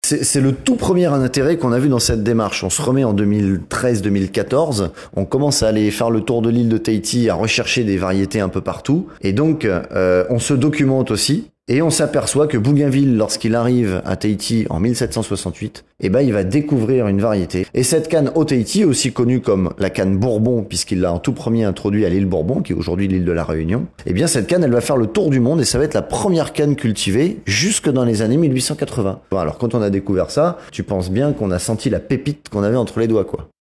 C'est le tout premier intérêt qu'on a vu dans cette démarche. On se remet en 2013-2014, on commence à aller faire le tour de l'île de Tahiti, à rechercher des variétés un peu partout, et donc on se documente aussi. Et on s'aperçoit que Bougainville, lorsqu'il arrive à Tahiti en 1768, il va découvrir une variété. Et cette canne au Tahiti, aussi connue comme la canne Bourbon, puisqu'il l'a en tout premier introduit à l'île Bourbon, qui est aujourd'hui l'île de la Réunion, cette canne, elle va faire le tour du monde et ça va être la première canne cultivée jusque dans les années 1880. Alors quand on a découvert ça, tu penses bien qu'on a senti la pépite qu'on avait entre les doigts, quoi.